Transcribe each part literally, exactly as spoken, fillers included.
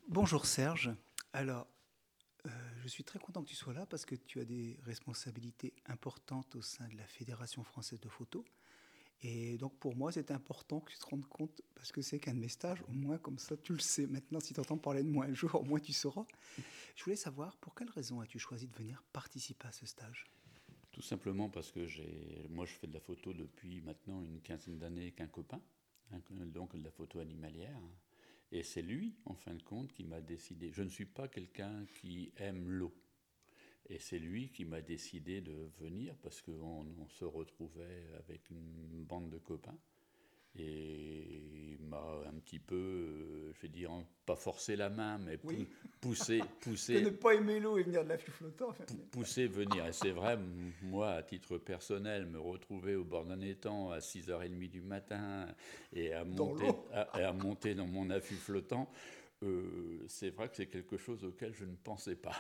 Bonjour Serge. Alors, euh, je suis très content que tu sois là parce que tu as des responsabilités importantes au sein de la Fédération française de photo. Et donc pour moi, c'est important que tu te rendes compte parce que c'est qu'un de mes stages, au moins comme ça, tu le sais. Maintenant, si tu entends parler de moi un jour, au moins tu sauras. Je voulais savoir pour quelle raison as-tu choisi de venir participer à ce stage? Tout simplement parce que j'ai, moi je fais de la photo depuis maintenant une quinzaine d'années avec un copain, hein, donc de la photo animalière. Et c'est lui, en fin de compte, qui m'a décidé. Je ne suis pas quelqu'un qui aime l'eau. Et c'est lui qui m'a décidé de venir parce qu'on on se retrouvait avec une bande de copains. Et il m'a un petit peu, euh, je vais dire, pas forcé la main, mais pou- Oui, poussé, parce que ne poussé, pas aimer l'eau et venir de la flux flottant, enfin, pou- mais- pousser venir. Et c'est vrai, moi, à titre personnel, me retrouver au bord d'un étang à six heures trente du matin et à dans monter, l'eau. à, à monter dans mon affût flottant, euh, c'est vrai que c'est quelque chose auquel je ne pensais pas.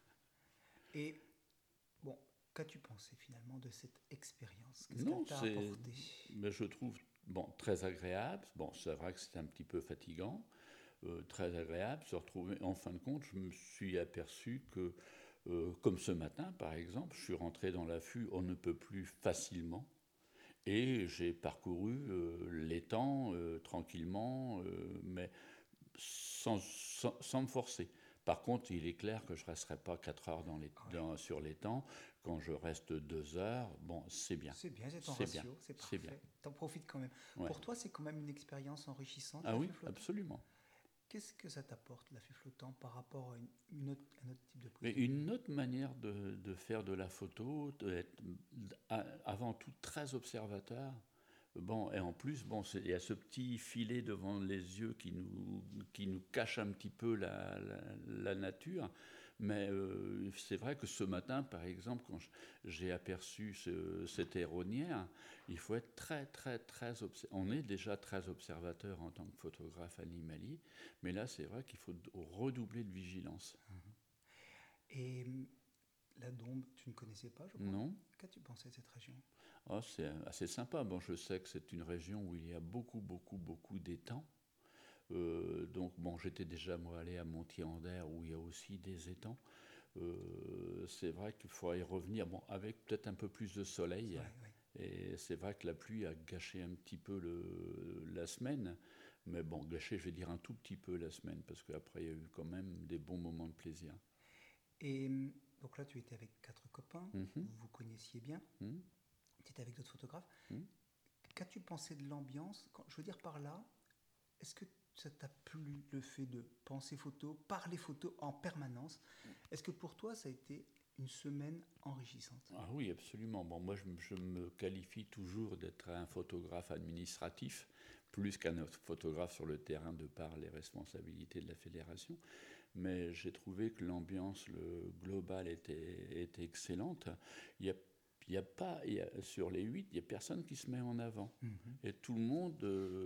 Et bon, qu'as-tu pensé finalement de cette expérience? Qu'est-ce qu'elle Non, t'a c'est, apporté? mais je trouve bon, très agréable. Bon, c'est vrai que c'est un petit peu fatigant, euh, très agréable se retrouver. En fin de compte, je me suis aperçu que, euh, comme ce matin par exemple, je suis rentré dans l'affût on ne peut plus facilement. Et j'ai parcouru euh, l'étang euh, tranquillement, euh, mais sans, sans, sans me forcer. Par contre, il est clair que je ne resterai pas quatre heures dans les, Oui. dans, sur l'étang. Quand je reste deux heures, bon, c'est bien. C'est bien, c'est ton C'est bien. ratio, c'est C'est bien. parfait. T'en profites quand même. Ouais. Pour toi, c'est quand même une expérience enrichissante, Ah la oui, flux flottant. absolument. Qu'est-ce que ça t'apporte, la flux flottant, par rapport à une, une autre, un autre type de Mais prise de vue? une autre manière de, de faire de la photo, d'être avant tout très observateur. Bon, et en plus, bon, il y a ce petit filet devant les yeux qui nous, qui nous cache un petit peu la, la, la nature. Mais euh, c'est vrai que ce matin, par exemple, quand j'ai aperçu ce, cette aéronnière, il faut être très, très, très observateur. On est déjà très observateur en tant que photographe animalier, mais là, c'est vrai qu'il faut redoubler de vigilance. Et hum, la Dombe, tu ne connaissais pas, je crois. Non? Qu'as-tu pensé de cette région? Oh, c'est assez sympa. Bon, je sais que c'est une région où il y a beaucoup, beaucoup, beaucoup d'étangs. Euh, donc, bon, j'étais déjà, moi, allé à Montier-en-Der où il y a aussi des étangs. Euh, c'est vrai qu'il faudrait y revenir, bon, avec peut-être un peu plus de soleil. Oui, oui. Et c'est vrai que la pluie a gâché un petit peu le, la semaine. Mais bon, gâché, je vais dire un tout petit peu la semaine, parce qu'après, il y a eu quand même des bons moments de plaisir. Et hum, donc là, tu étais avec quatre copains, Mhm, vous vous connaissiez bien, mhm, tu étais avec d'autres photographes. mhm. Qu'as-tu pensé de l'ambiance? Quand- Je veux dire par là, est-ce que ça t'a plu le fait de penser photo, parler photo en permanence? Est-ce que pour toi, ça a été une semaine enrichissante? Ah oui, absolument. Bon, moi, je, me- je me qualifie toujours d'être un photographe administratif, plus qu'un photographe sur le terrain de par les responsabilités de la fédération. Mais j'ai trouvé que l'ambiance le globale était, était excellente. Il y a, il y a pas, il y a- sur les huit, il n'y a personne qui se met en avant. Mhm. Et tout le monde,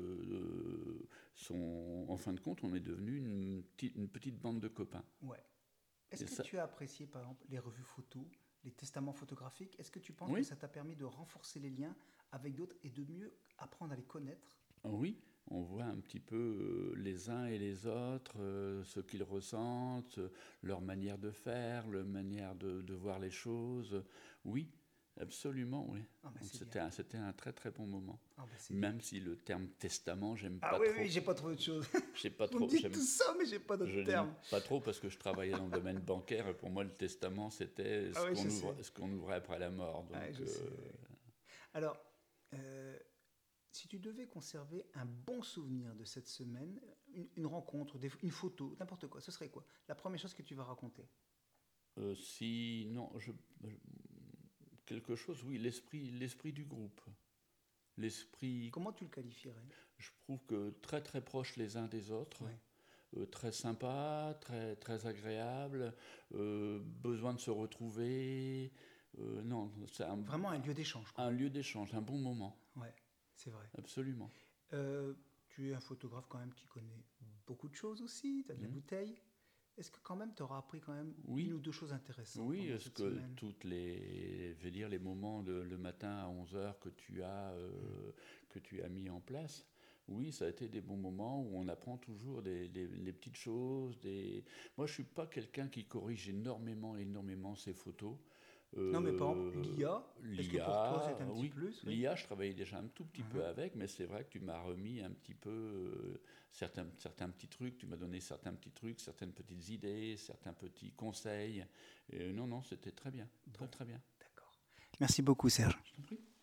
euh, sont, en fin de compte, on est devenu une petite, une petite bande de copains. Ouais. Est-ce Et que ça, tu as apprécié, par exemple, les revues photos, les testaments photographiques? Est-ce que tu penses que oui, ça t'a permis de renforcer les liens avec d'autres et de mieux apprendre à les connaître? oui, on voit un petit peu euh, les uns et les autres, euh, ce qu'ils ressentent, euh, leur manière de faire, leur manière de, de voir les choses. Oui, absolument, oui. Ah ben Donc c'est bien. c'était un, c'était un très très bon moment. Ah ben c'est bien. Même si le terme testament, j'aime Ah pas oui, oui, trop. j'ai pas trouvé autre chose. Je sais pas Vous me trop, dites tout j'aime, ça, mais j'ai pas je d'autre n'aime terme. pas trop parce que je travaillais dans le domaine bancaire et pour moi le testament c'était Ah ce oui, qu'on je ouvre, sais. ce qu'on ouvrait après la mort. Ah, Donc je sais. euh, Oui. Alors, euh, si tu devais conserver un bon souvenir de cette semaine, une, une rencontre, des- une photo, n'importe quoi, ce serait quoi? La première chose que tu vas raconter? euh, si non, je, je- quelque chose, oui, l'esprit, l'esprit du groupe. L'esprit, Comment tu le qualifierais? je trouve que très très proches les uns des autres, Ouais. euh, très sympa, très, très agréable, euh, besoin de se retrouver. Euh, non, c'est un, Vraiment un lieu d'échange, quoi. un lieu d'échange, un bon moment, Ouais, c'est vrai. absolument. Euh, Tu es un photographe quand même qui connaît beaucoup de choses aussi, tu as de la Hmm. bouteille. Est-ce que quand même tu auras appris quand même une Oui, ou deux choses intéressantes oui, pendant est-ce cette que semaine? toutes les, je veux dire, les moments de- le matin à onze heures que tu as, euh, que tu as mis en place, Oui, ça a été des bons moments où on apprend toujours des, des- des petites choses. Des... Moi, je suis pas quelqu'un qui corrige énormément, énormément ses photos. Non, mais par exemple, Euh, l'I A, est-ce que pour toi c'est L'I A, un petit oui, plus? Oui. l'I A, je travaillais déjà un tout petit peu Mhm. avec, mais c'est vrai que tu m'as remis un petit peu euh, certains, certains petits trucs, tu m'as donné certains petits trucs, certaines petites idées, certains petits conseils. Et non, non, c'était très bien, très Bon, très bien. d'accord. Merci beaucoup, Serge. Je t'en prie.